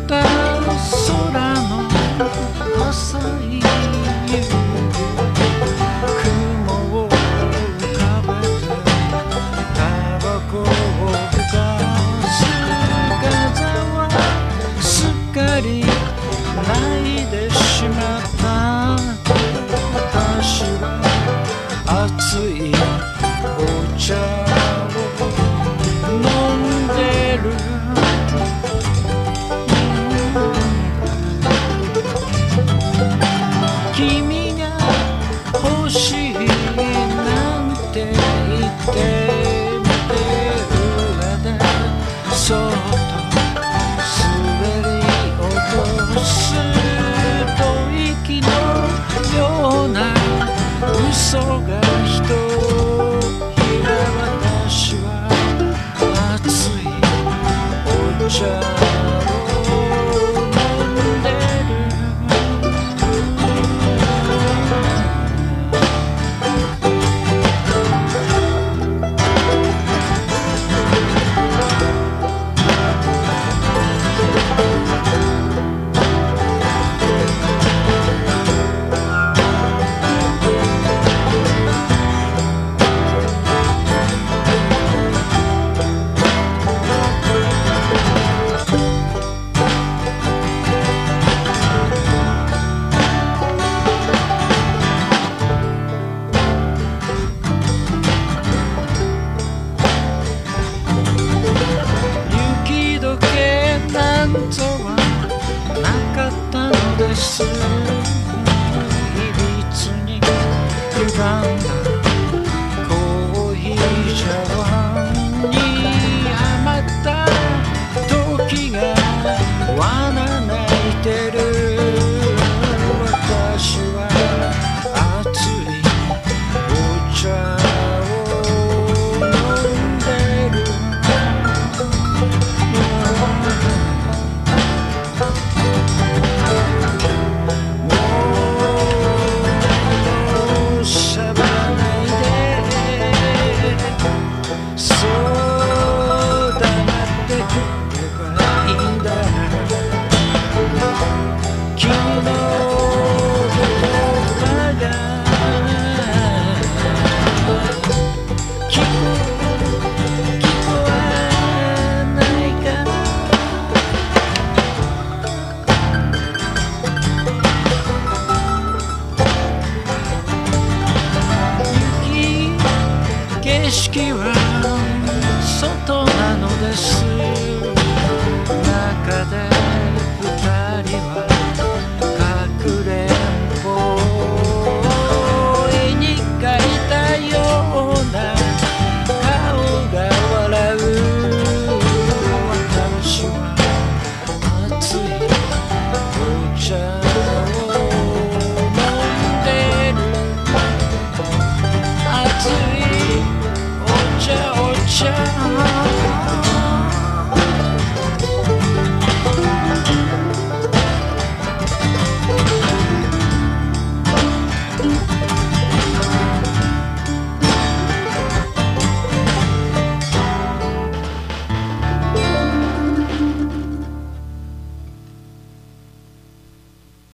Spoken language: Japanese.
た空の浅い夕日雲を浮かべてタバコをふかす風はすっかり泣いてしまった私は熱いお茶を飲んでる君が欲しいなんて言ってみて裏でそっと滑り落とす吐息のような嘘がひとひら私は熱いお茶を飲んでるなんぞはなかったのですいびつに歪んだコーヒー茶碗に余った時が罠泣いてる私は熱いお茶を飲んでる景色は